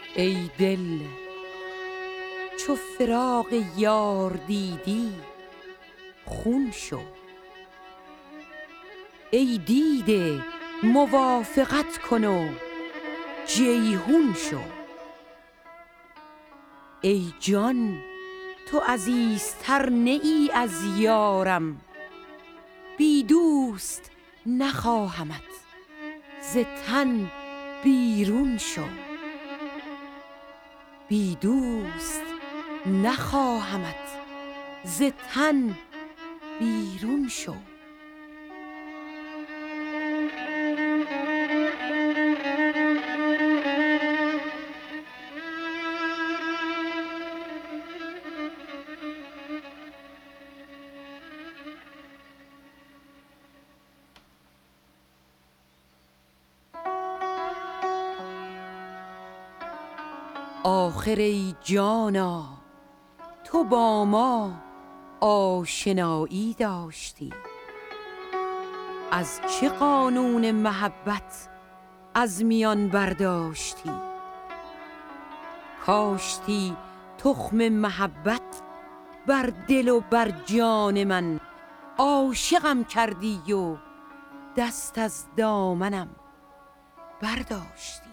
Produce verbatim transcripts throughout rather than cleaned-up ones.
ای دل چو فراق یار دیدی خون شو، ای دیده موافقت کن و جیحون شو. ای جان تو عزیزتر نه ای از یارم، بی دوست نخواهمت ز تن بیرون شو. بی دوست نخواهمت ز تن بیرون شو. آخر ای جانا تو با ما آشنایی داشتی، از چه قانون محبت از میان برداشتی؟ کاشتی تخم محبت بر دل و بر جان من، عاشقم کردی و دست از دامنم برداشتی.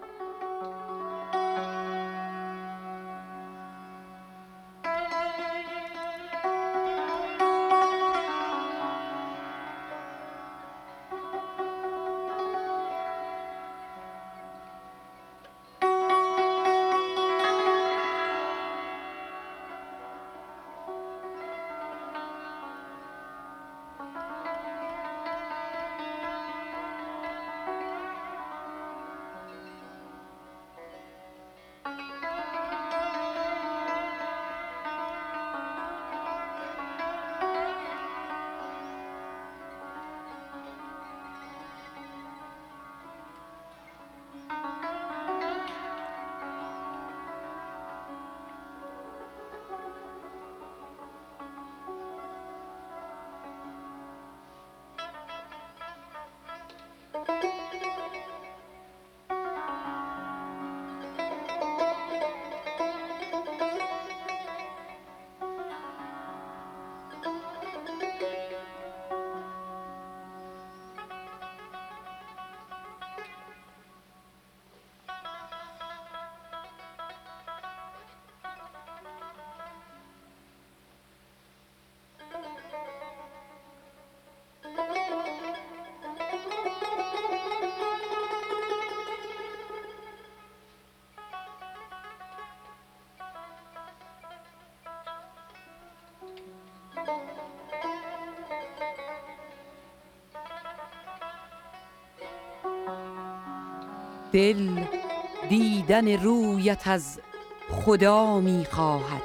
دل دیدن رویت از خدا می خواهد،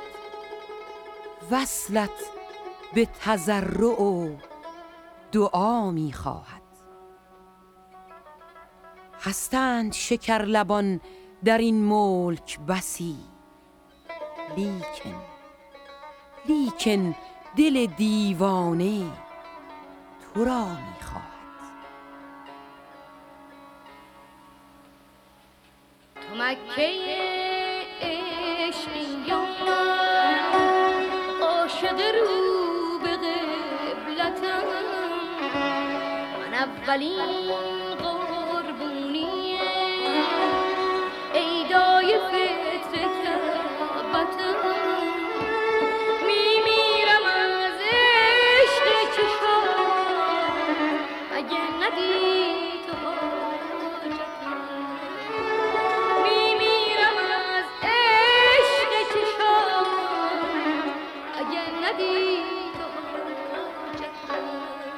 وصلت به تضرع و دعا می خواهد. هستند شکرلبان در این ملک بسی، لیکن لیکن دل دیوانه تو را می خواهد. تو مکه عشقی یا عاشق رو به قبلتم، من اولین قربونی ایدای فطر کعبتم. میمیرم از عشق چشم اگه ندی تو حاجتم. میمیرم از عشق چشم اگه ندی تو حاجتم.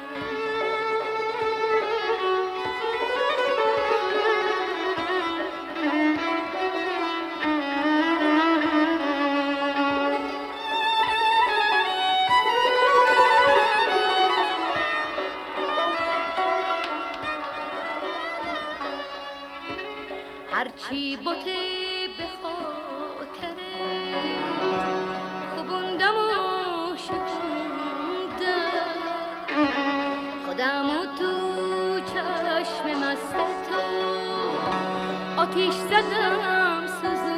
هرچی بوته به خاطره خوبوندم و شکوندم، خودم و تو چشم مست تو آتیش زدم سوزوندم.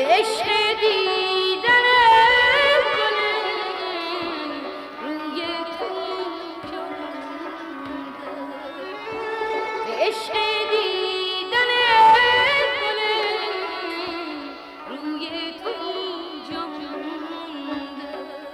عشق دیدن گل روی تو جانده، به عشق دیدن گل روی تو جانده.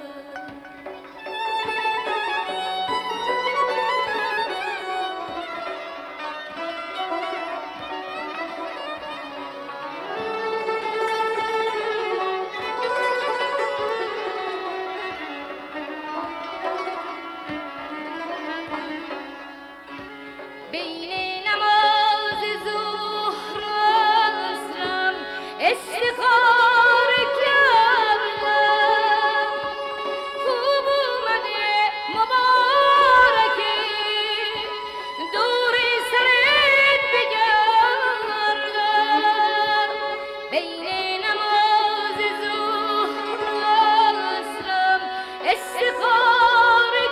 بین نماز ظهر و عصرم استخاره کردم، خوب اومده مبارکه دور سرت بگردم. بین نماز ظهر و عصرم استخاره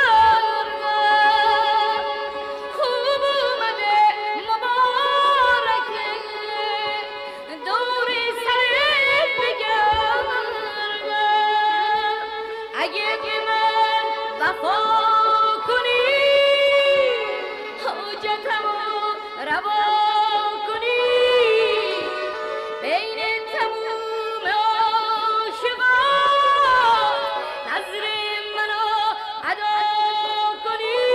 کردم، خوب اومده مبارکه دور سرت بگردم. اگه به من وفا کنی حاجتمو روا کنی، بین تموم عاشقان نظر منو ادا کنی.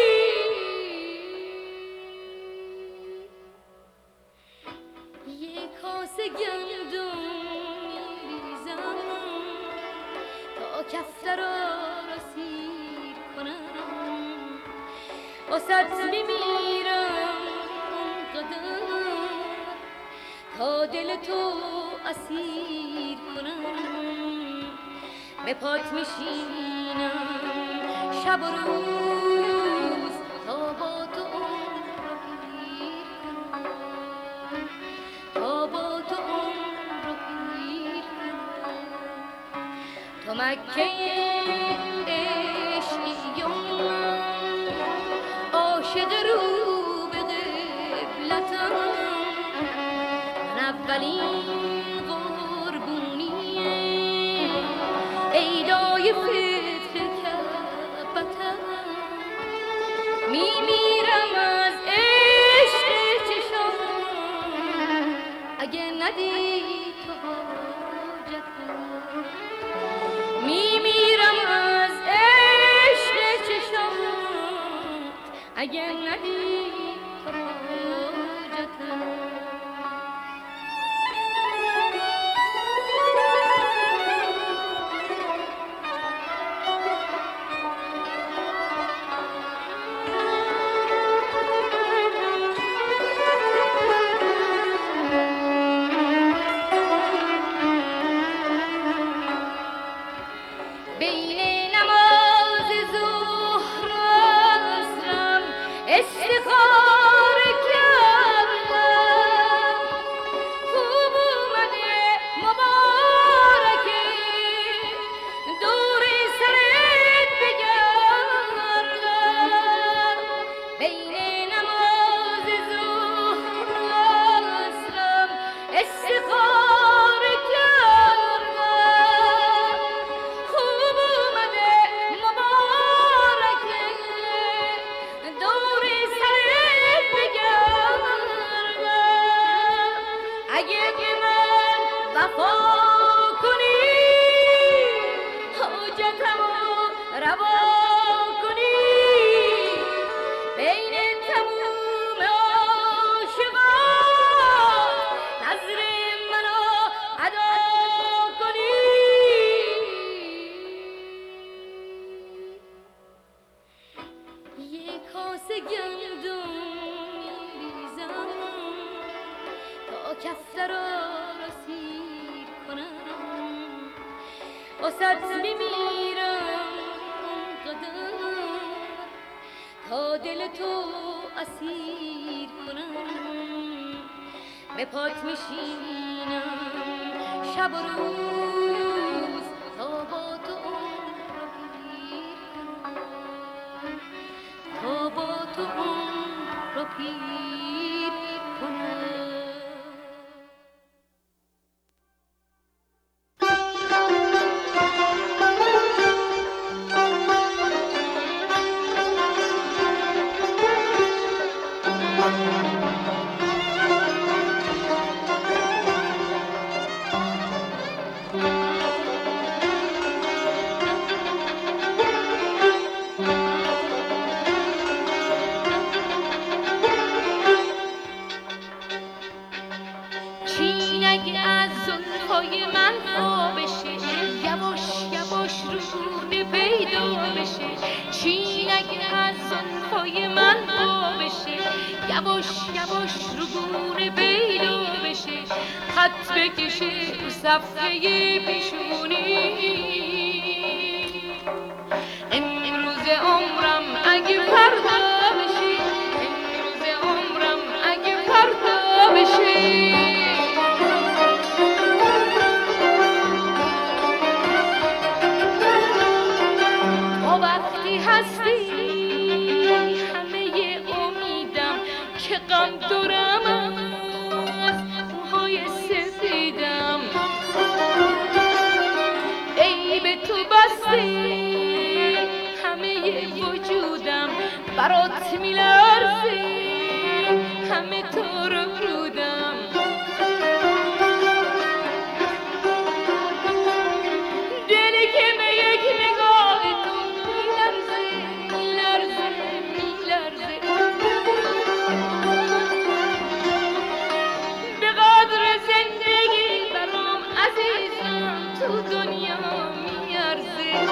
یه کاسه گندم میریزم تا کفترا رو سیر کنم، واسه میمیرم اونقدر تا دل تو اسیر کنم. به پات میشینم شب و روز تا با تو عمر رو پیر کنم، تا با تو عمر رو پیر کنم. تو مکه عشقی و من عاشق رو به قبلتم، من اولین قربونیه عیدای فطر کعبتم. میمیرم از عشق چشام اگه ندی تو حاجتم، میمیرم از عشق چشام اگه ندی تو حاجتم. بین نماز ظهر و عصرم استخاره کردم، خوب اومده مبارکه دور سرت بگردم. بین نماز ظهر و عصرم استخاره کردم، خوب اومده مبارکه دور سرت بگردم. اگه به من وفا کنی حاجتمو روا کنی، بین تموم عاشقان نظر منو ادا کنی. یه کاسه گندم میریزم تا کفترا رو سیر کنم، واسه میمیرم اونقدر تا دل تو اسیر کنم. به پات میشینم شب و روز تا با تو عمر رو پیر کنم، تا با تو عمر رو پیر کنم. پای من پا بشه، یواش یواش رونه پیدا بشه. چین اگه از زلفای من پا بشه، یواش یواش رونه پیدا بشه. خط بکشه رو صفحه پیشونی. امروز عمرم اگه فردا بشه، امروز عمرم اگه فردا بشه. تا وقتی هستی همه امیدم که غم دارم از موهای سفیدم. ای به تو بسته همه وجودم، برات میلرزه همه تو رو برودم. دلی که به یک نگاه تو میلرزه میلرزه میلرزه. به قدر زندگی برام عزیزم تو دنیا میارزه.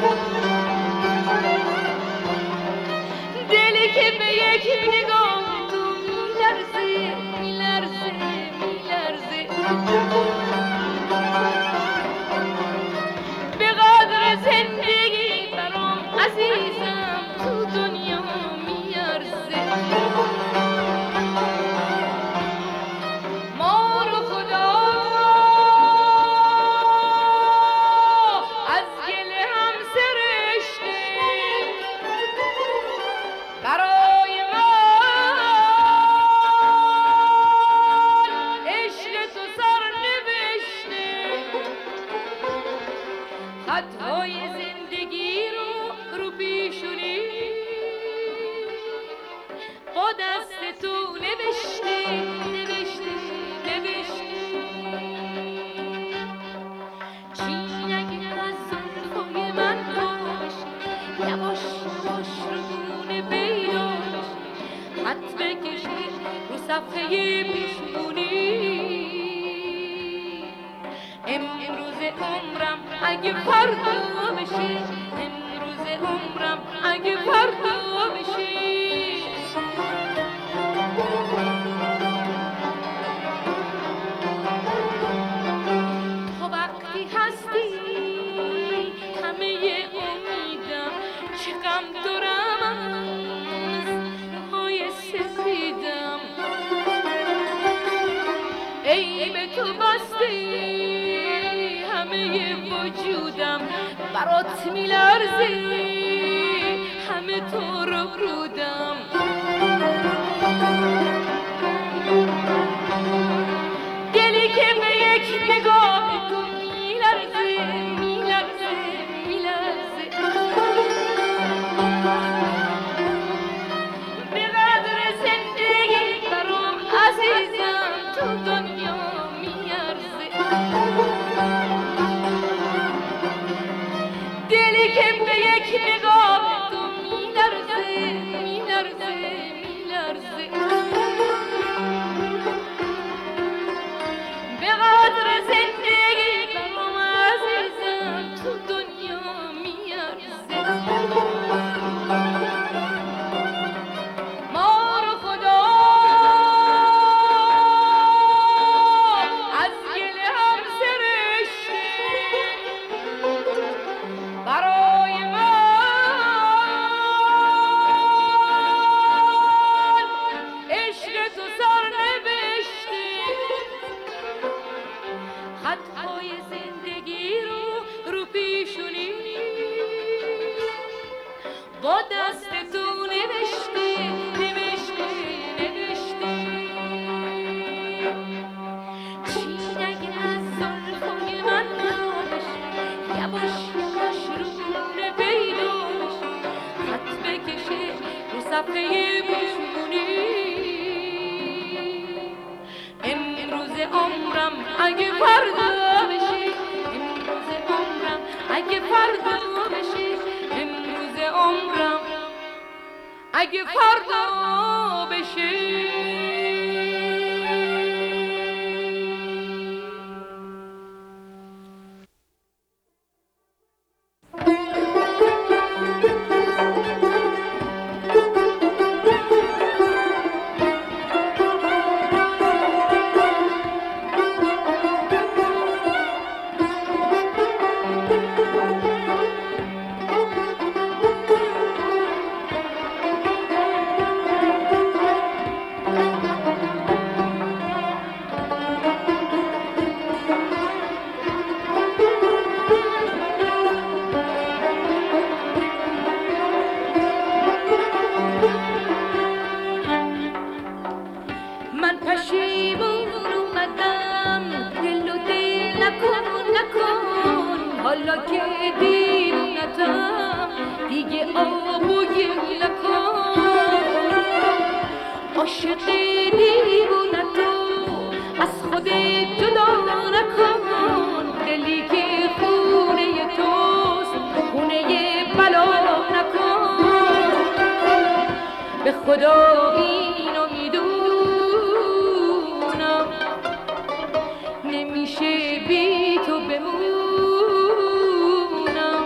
دلی که به یک نگاه تو میلرزه میلرزه میلرزه. به قدر زندگی برام عزیزم تو دنیا میارزه. ما رو خدا از گل هم سرشته، برای من عشق تو سر نوشته. خطهای زندگی رو رو پیشونی با دست تو نوشته نوشته نوشته. چین اگه از زلفای من باشه، یواش یواش رونه پیدا بشه. خط بکشه رو صفحه پیشونی. امروز عمرم اگه فردا بشه، امروز عمرم اگه فردا بشه. تا وقتی هستی همه امیدم چه غم دارم از موهای سفیدم. ای به تو بسته همه وجودم، برات میلرزه همه تو رو برودم. دلی که به یک نگاه تو میلرزه میلرزه میلرزه. به قدر زندگی برام عزیزم تو دنیا میارزه. دلی که به یک نگاه تو میلرزه میلرزه میلرزه. به قدر زندگی برام عزیزم تو دنیا میارزه. ما رو خدا از گل هم سرشته، برای من عشق تو سر نوشته. خطهای زندگی رو رو پیشونی با دست تو نوشته نوشته نوشته. چین اگه از زلفای من بشه، یواش یواش رونه پیدا بشه. خط بکشه رو صفحه پیشونی. امروز عمرم اگه فردا بشه، امروز عمرم اگه فردا بشه. امروز عمرم اگه فردا بشه. حالا که دیوونتم دیگه آب و گل نکن عاشق دیوونتو از خودت جدا نکن دلی که خونه توست خونه بلا نکن به خدا اینو میدونم نمیشه بی تو بمونم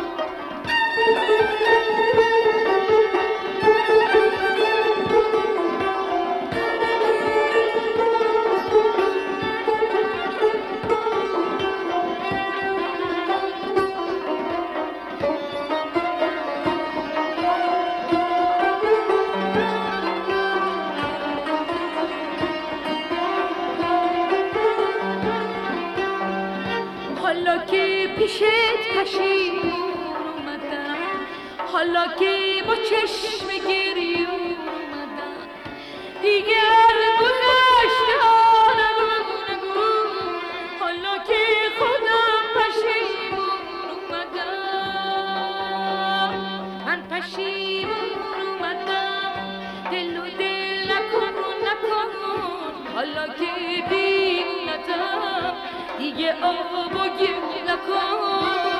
حالا که پیشت پشیمون اومدم حالا که با چشم گریون اومدم دیگه هر گذشته ها نگو نگو حالا که خودم پشیمون اومدم من پشیمون اومدم دل و دل نکن نکن حالا که دیوونتم دیگه آب و گل نکن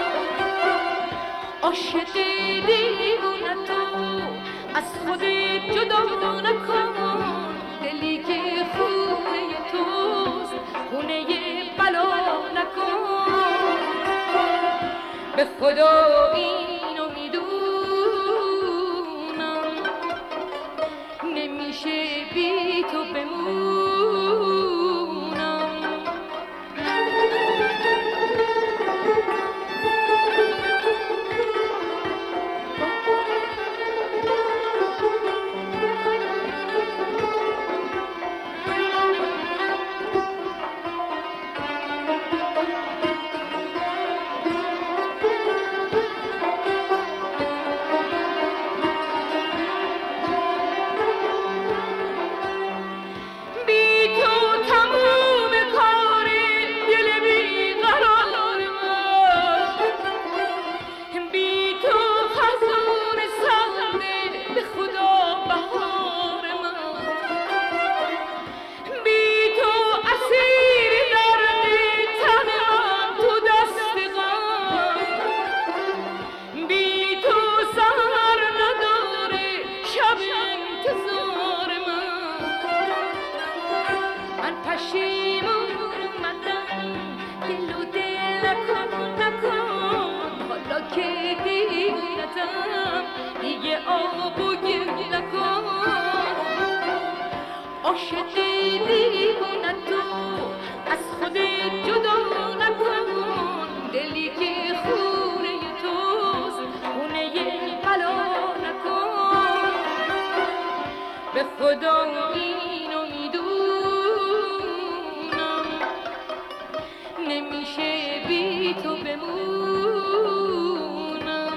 عاشق دیوونتو از خودت جدا نکن دلی که خونه توست خونه بلا نکن به خدا اینو میدونم نمیشه بی تو بمونم دیگه آب و گل نکن عاشق دیوونتو از خودت جدا نکن دلی که خونه توست خونه بلا نکن به خدا اینو میدونم نمیشه بی تو بمونم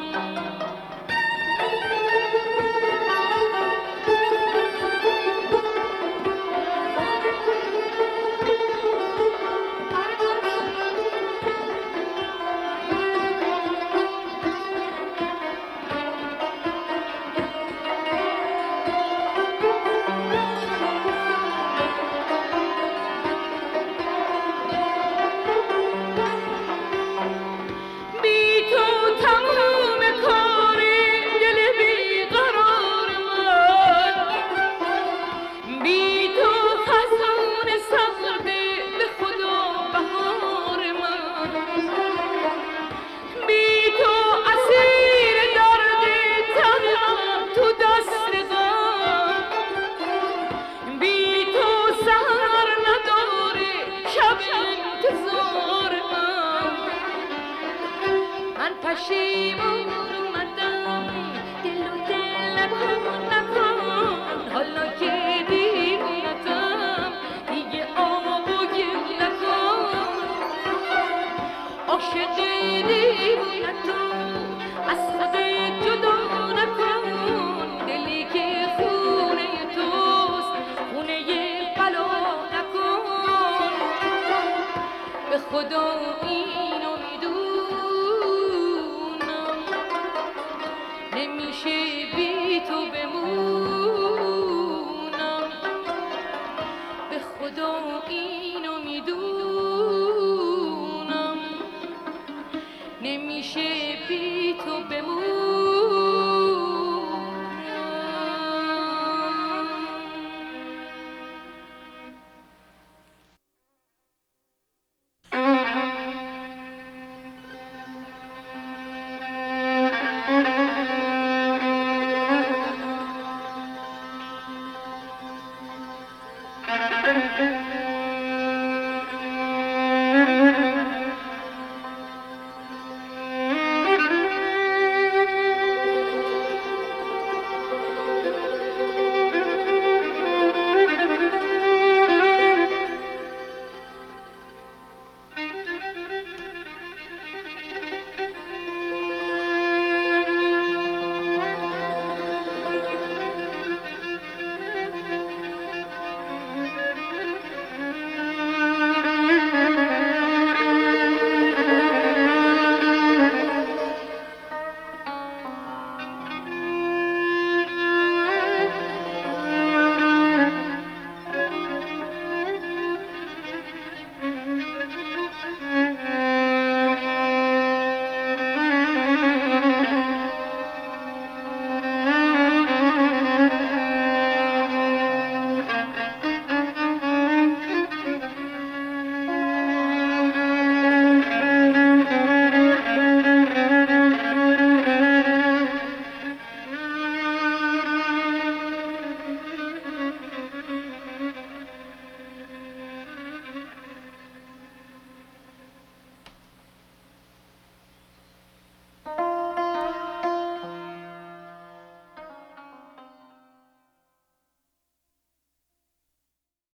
پشیمون اومدم دل و دل نکن نکن حالا که دیوونتم دیگه آب و گل نکن عاشق دیوونتو از خودت جدا نکن دلی که خونه توست خونه بلا نکن به خدا اینو میدونم اینو میدونم نمیشه بی تو بمونم